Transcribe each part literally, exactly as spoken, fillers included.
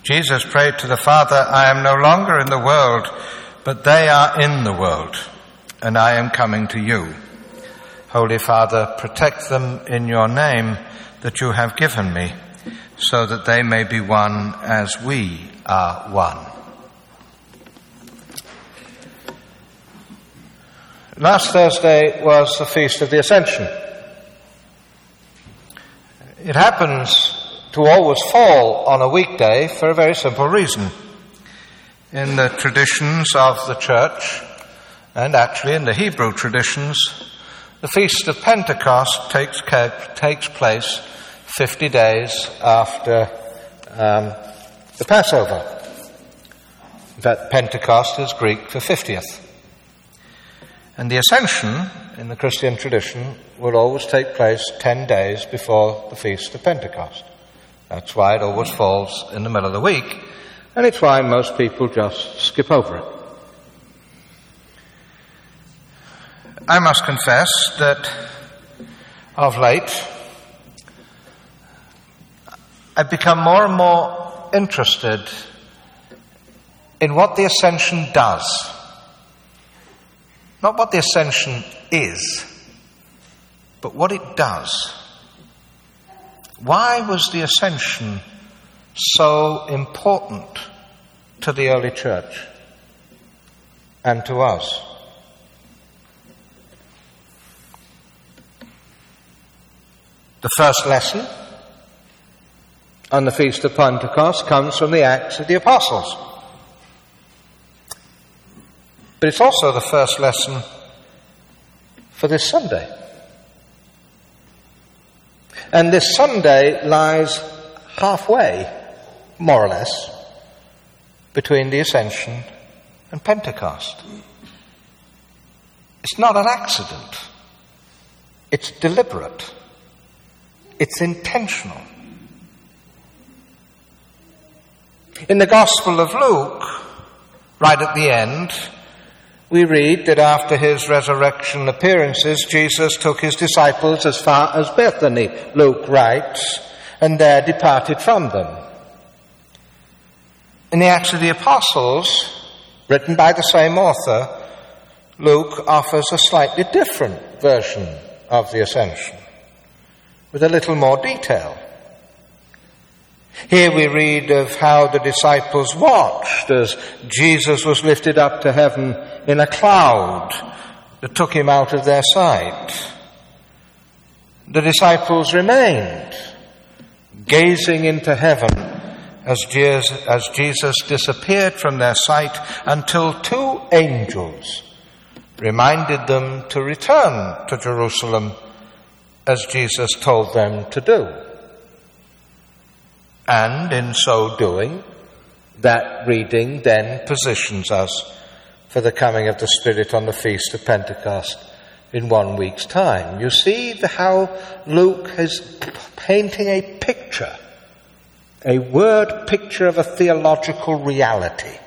Jesus prayed to the Father, I am no longer in the world, but they are in the world, and I am coming to you. Holy Father, protect them in your name that you have given me, so that they may be one as we are one. Last Thursday was the Feast of the Ascension. It happens to always fall on a weekday for a very simple reason. In the traditions of the church, and actually in the Hebrew traditions, the Feast of Pentecost takes, takes place fifty days after um, the Passover. In fact, Pentecost is Greek for fiftieth. And the Ascension, in the Christian tradition, will always take place ten days before the Feast of Pentecost. That's why it always falls in the middle of the week, and it's why most people just skip over it. I must confess that of late, I've become more and more interested in what the Ascension does. Not what the Ascension is, but what it does. Why was the Ascension so important to the early church and to us? The first lesson on the Feast of Pentecost comes from the Acts of the Apostles. But it's also the first lesson for this Sunday. And this Sunday lies halfway, more or less, between the Ascension and Pentecost. It's not an accident. It's deliberate. It's intentional. In the Gospel of Luke, right at the end, we read that after his resurrection appearances, Jesus took his disciples as far as Bethany, Luke writes, and there departed from them. In the Acts of the Apostles, written by the same author, Luke offers a slightly different version of the Ascension, with a little more detail. Here we read of how the disciples watched as Jesus was lifted up to heaven in a cloud that took him out of their sight. The disciples remained, gazing into heaven as Jesus disappeared from their sight until two angels reminded them to return to Jerusalem as Jesus told them to do. And in so doing, that reading then positions us for the coming of the Spirit on the Feast of Pentecost in one week's time. You see the, how Luke is painting a picture, a word picture of a theological reality.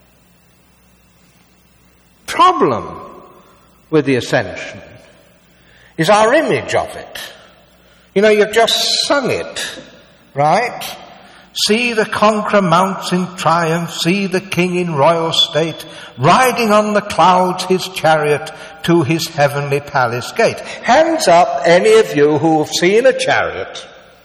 Problem with the Ascension is our image of it. You know, you've just sung it, right? See the conqueror mounts in triumph, see the king in royal state, riding on the clouds his chariot to his heavenly palace gate. Hands up, any of you who have seen a chariot.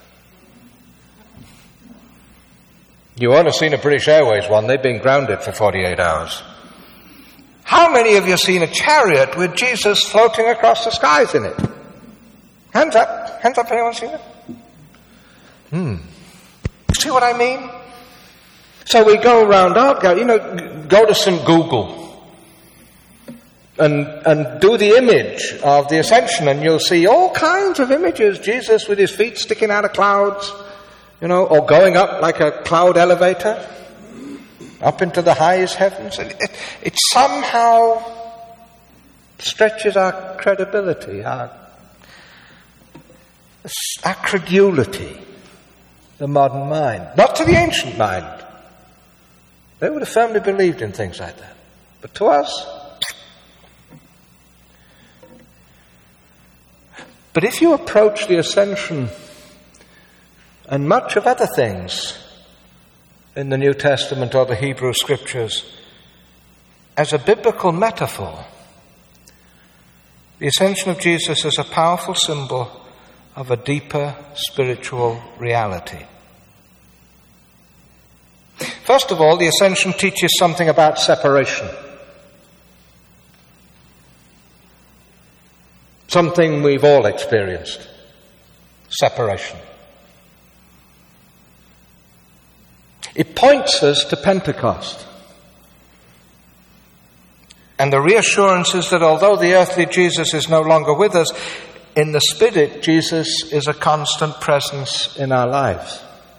You won't have seen a British Airways one, they've been grounded for forty-eight hours. How many of you have seen a chariot with Jesus floating across the skies in it? Hands up, hands up, anyone seen it? Hmm. See what I mean? So we go around our, you know, go to some Google and and do the image of the Ascension, and you'll see all kinds of images. Jesus with his feet sticking out of clouds, you know, or going up like a cloud elevator, up into the highest heavens. It, it, it somehow stretches our credibility, our, our credulity. The modern mind. Not to the ancient mind. They would have firmly believed in things like that. But to us. But if you approach the Ascension and much of other things in the New Testament or the Hebrew Scriptures as a biblical metaphor. The ascension of Jesus is a powerful symbol of a deeper spiritual reality. First of all, the ascension teaches something about separation. Something we've all experienced. Separation. It points us to Pentecost. And the reassurance is that although the earthly Jesus is no longer with us, in the Spirit, Jesus is a constant presence in our lives.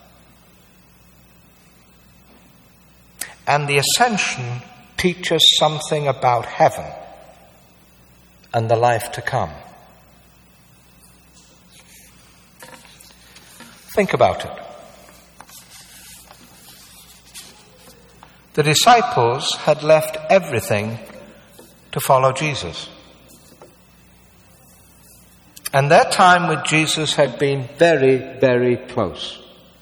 And the ascension teaches something about heaven and the life to come. Think about it. The disciples had left everything to follow Jesus. And their time with Jesus had been very, very close.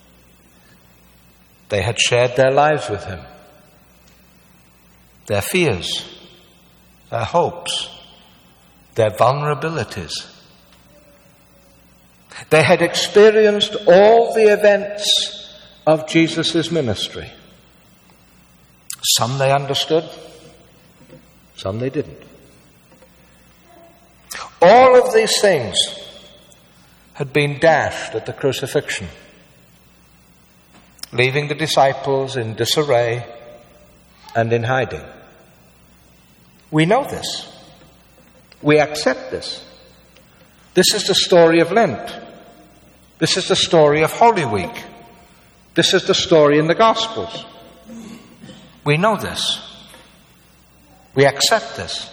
They had shared their lives with him. Their fears, their hopes, their vulnerabilities. They had experienced all the events of Jesus' ministry. Some they understood, some they didn't. All of these things had been dashed at the crucifixion, leaving the disciples in disarray and in hiding. We know this. We accept this. This is the story of Lent. This is the story of Holy Week. This is the story in the Gospels. We know this. We accept this.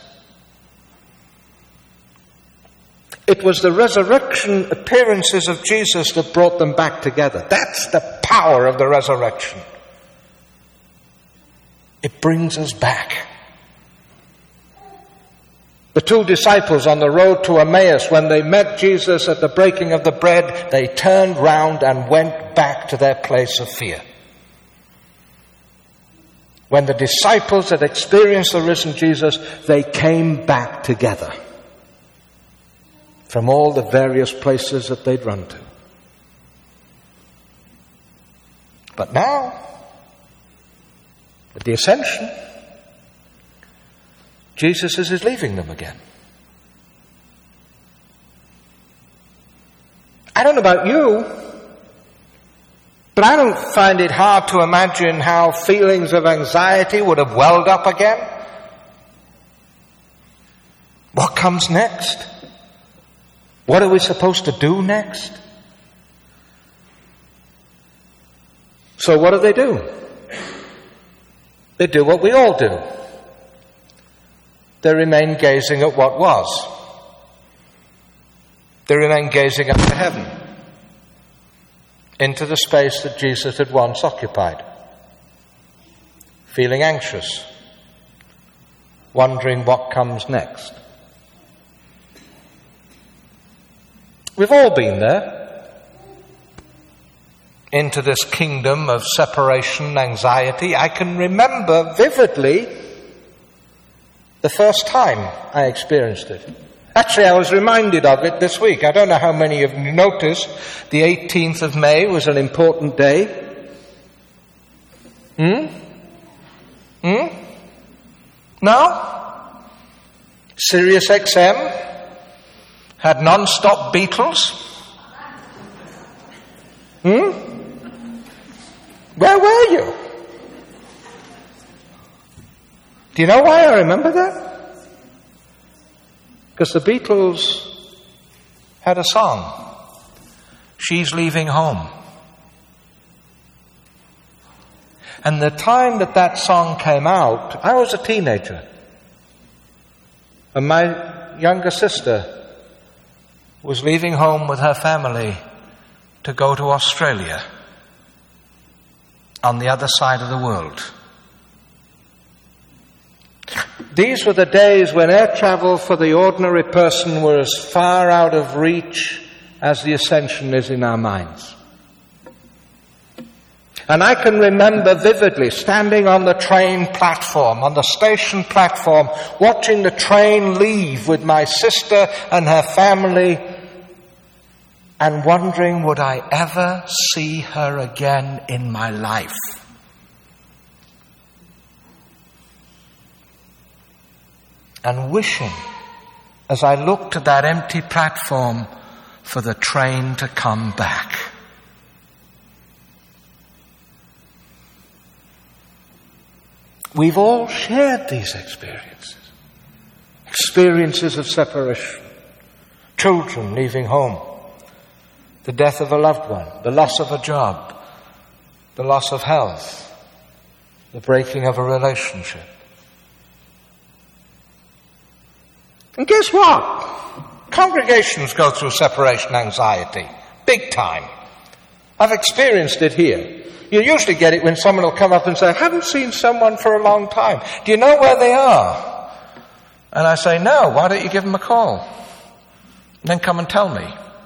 It was the resurrection appearances of Jesus that brought them back together. That's the power of the resurrection. It brings us back. The two disciples on the road to Emmaus, when they met Jesus at the breaking of the bread, they turned round and went back to their place of fear. When the disciples had experienced the risen Jesus, they came back together from all the various places that they'd run to. But now, with the ascension, Jesus is leaving them again. I don't know about you, but I don't find it hard to imagine how feelings of anxiety would have welled up again. What comes next? What are we supposed to do next? So what do they do? They do what we all do. They remain gazing at what was. They remain gazing up to heaven, into the space that Jesus had once occupied, feeling anxious, wondering what comes next. We've all been there, into this kingdom of separation, anxiety. I can remember vividly the first time I experienced it. Actually, I was reminded of it this week. I don't know how many of you noticed. The eighteenth of May was an important day. Hmm? Hmm? No? Sirius X M had non-stop Beatles. Hmm? Where were you? Do you know why I remember that? Because the Beatles had a song, She's Leaving Home. And the time that that song came out, I was a teenager. And my younger sister was leaving home with her family to go to Australia, on the other side of the world. These were the days when air travel for the ordinary person were as far out of reach as the ascension is in our minds. And I can remember vividly standing on the train platform, on the station platform, watching the train leave with my sister and her family, and wondering, would I ever see her again in my life? And wishing, as I looked at that empty platform, for the train to come back. We've all shared these experiences. Experiences of separation. Children leaving home. The death of a loved one. The loss of a job. The loss of health. The breaking of a relationship. And guess what? Congregations go through separation anxiety. Big time. I've experienced it here. You usually get it when someone will come up and say, I haven't seen someone for a long time. Do you know where they are? And I say, no, why don't you give them a call? And then come and tell me.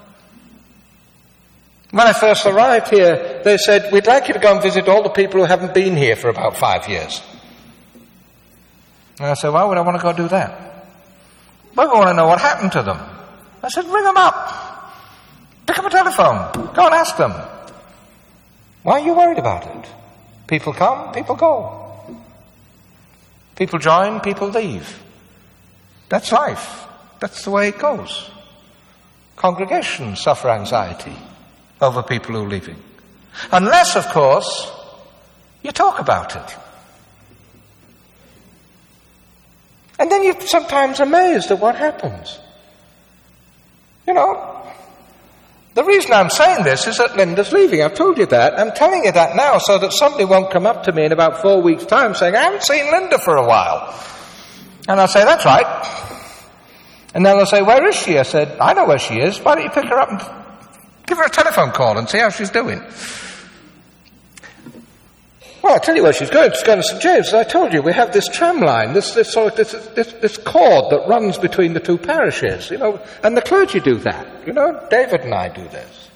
When I first arrived here, they said, we'd like you to go and visit all the people who haven't been here for about five years. And I said, why would I want to go do that? Well, I want to know what happened to them. I said, ring them up. Pick up a telephone. Go and ask them. Why are you worried about it? People come, people go. People join, people leave. That's life. That's the way it goes. Congregations suffer anxiety over people who are leaving. Unless, of course, you talk about it. And then you're sometimes amazed at what happens. You know, the reason I'm saying this is that Linda's leaving. I've told you that. I'm telling you that now so that somebody won't come up to me in about four weeks' time saying, I haven't seen Linda for a while. And I'll say, that's right. And then they'll say, where is she? I said, I know where she is. Why don't you pick her up and give her a telephone call and see how she's doing? Well, I'll tell you where she's going. She's going to Saint James. As I told you, we have this tram line, this this sort of, this, this this cord that runs between the two parishes, you know, and the clergy do that. You know, David and I do this.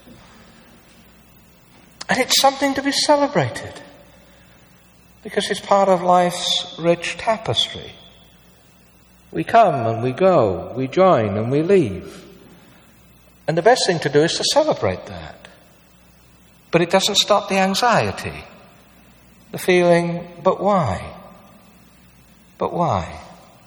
And it's something to be celebrated because it's part of life's rich tapestry. We come and we go, we join and we leave. And the best thing to do is to celebrate that. But it doesn't stop the anxiety. The feeling, but why? But why?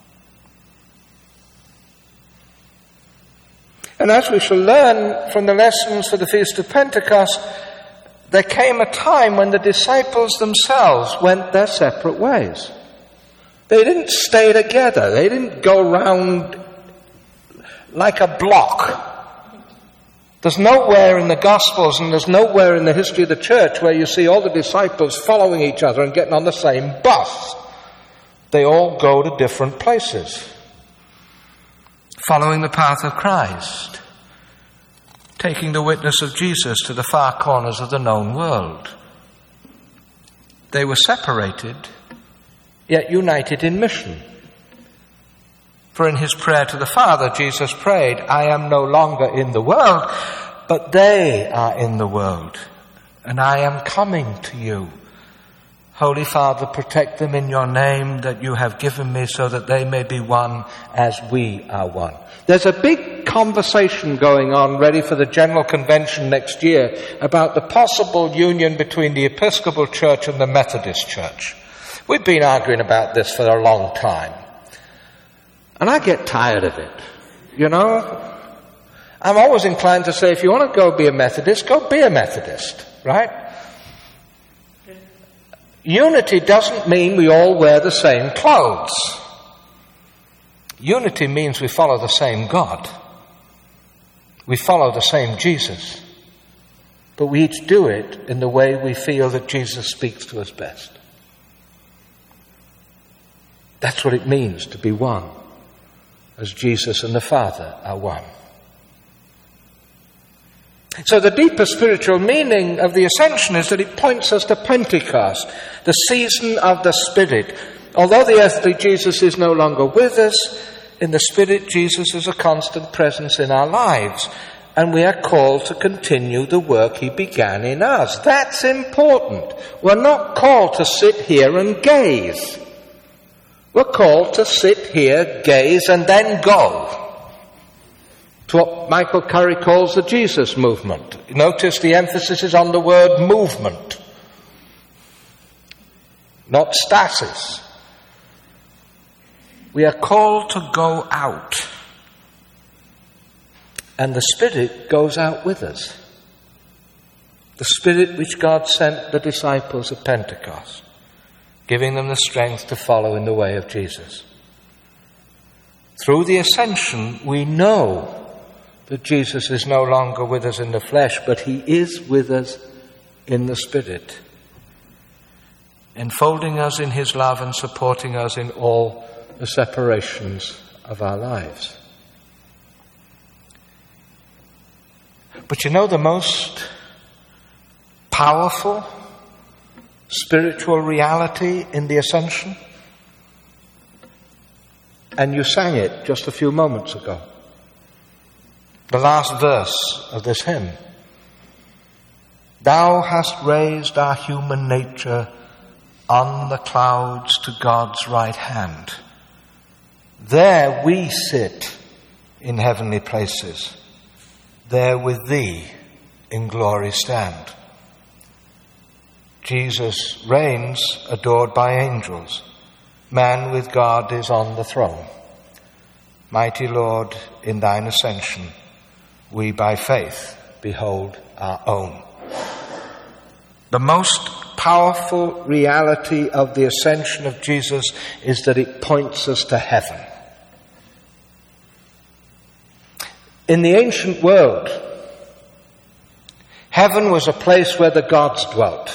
And as we shall learn from the lessons for the Feast of Pentecost, there came a time when the disciples themselves went their separate ways. They didn't stay together. They didn't go round like a block. There's nowhere in the Gospels and there's nowhere in the history of the church where you see all the disciples following each other and getting on the same bus. They all go to different places, following the path of Christ, taking the witness of Jesus to the far corners of the known world. They were separated, yet united in mission. For in his prayer to the Father, Jesus prayed, I am no longer in the world, but they are in the world, and I am coming to you. Holy Father, protect them in your name that you have given me so that they may be one as we are one. There's a big conversation going on ready for the General Convention next year about the possible union between the Episcopal Church and the Methodist Church. We've been arguing about this for a long time. And I get tired of it, you know. I'm always inclined to say, if you want to go be a Methodist, go be a Methodist, right? Unity doesn't mean we all wear the same clothes. Unity means we follow the same God. We follow the same Jesus. But we each do it in the way we feel that Jesus speaks to us best. That's what it means to be one, as Jesus and the Father are one. So the deeper spiritual meaning of the Ascension is that it points us to Pentecost, the season of the Spirit. Although the earthly Jesus is no longer with us, in the Spirit Jesus is a constant presence in our lives. and we are called to continue the work he began in us. That's important. We're not called to sit here and gaze. We're called to sit here, gaze, and then go. It's what Michael Curry calls the Jesus movement. Notice the emphasis is on the word movement, not stasis. We are called to go out. And the Spirit goes out with us. The Spirit which God sent the disciples at Pentecost, giving them the strength to follow in the way of Jesus. Through the ascension, we know that Jesus is no longer with us in the flesh, but he is with us in the Spirit, enfolding us in his love and supporting us in all the separations of our lives. But you know the most powerful spiritual reality in the ascension? And you sang it just a few moments ago. The last verse of this hymn. Thou hast raised our human nature on the clouds to God's right hand. There we sit in heavenly places. There with thee in glory stand. Jesus reigns adored by angels. Man with God is on the throne. Mighty Lord, in thine ascension, we by faith behold our own. The most powerful reality of the ascension of Jesus is that it points us to heaven. In the ancient world, heaven was a place where the gods dwelt.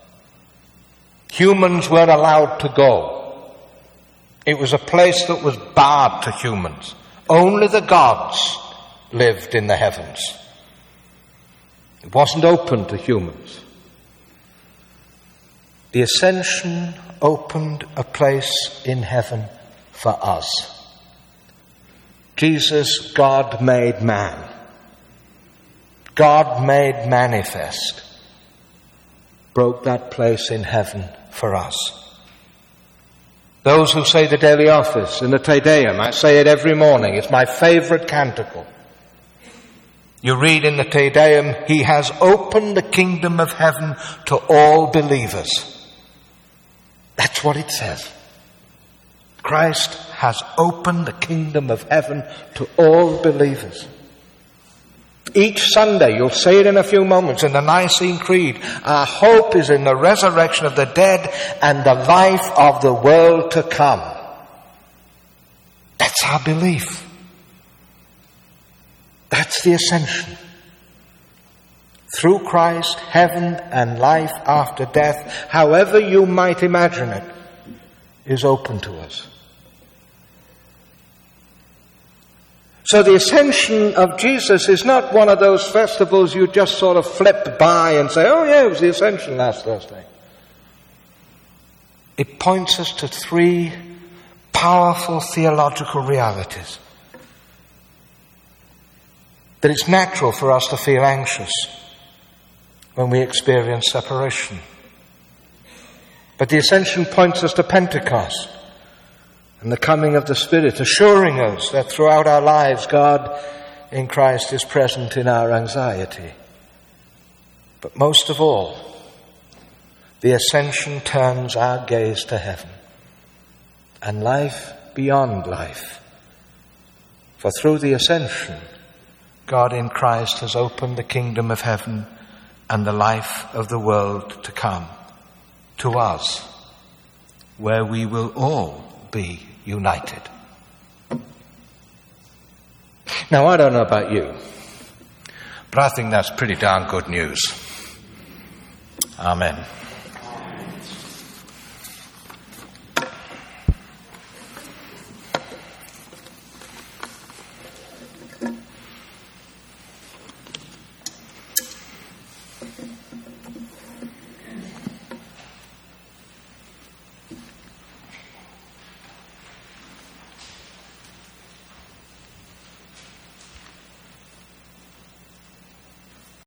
Humans weren't allowed to go. It was a place that was barred to humans. Only the gods lived in the heavens. It wasn't open to humans. The ascension opened a place in heaven for us. Jesus, God made man. God made manifest. Broke that place in heaven for us. Those who say the daily office in the Te Deum, I say it every morning, it's my favorite canticle. You read in the Te Deum, he has opened the kingdom of heaven to all believers. That's what it says. Christ has opened the kingdom of heaven to all believers. Each Sunday, you'll say it in a few moments, in the Nicene Creed, our hope is in the resurrection of the dead and the life of the world to come. That's our belief. That's the ascension. Through Christ, heaven and life after death, however you might imagine it, is open to us. So the ascension of Jesus is not one of those festivals you just sort of flip by and say, oh yeah, it was the ascension last Thursday. It points us to three powerful theological realities. That it's natural for us to feel anxious when we experience separation. But the ascension points us to Pentecost and the coming of the Spirit, assuring us that throughout our lives God in Christ is present in our anxiety. But most of all, the ascension turns our gaze to heaven and life beyond life. For through the ascension, God in Christ has opened the kingdom of heaven and the life of the world to come to us, where we will all be united. Now, I don't know about you, but I think that's pretty darn good news. Amen.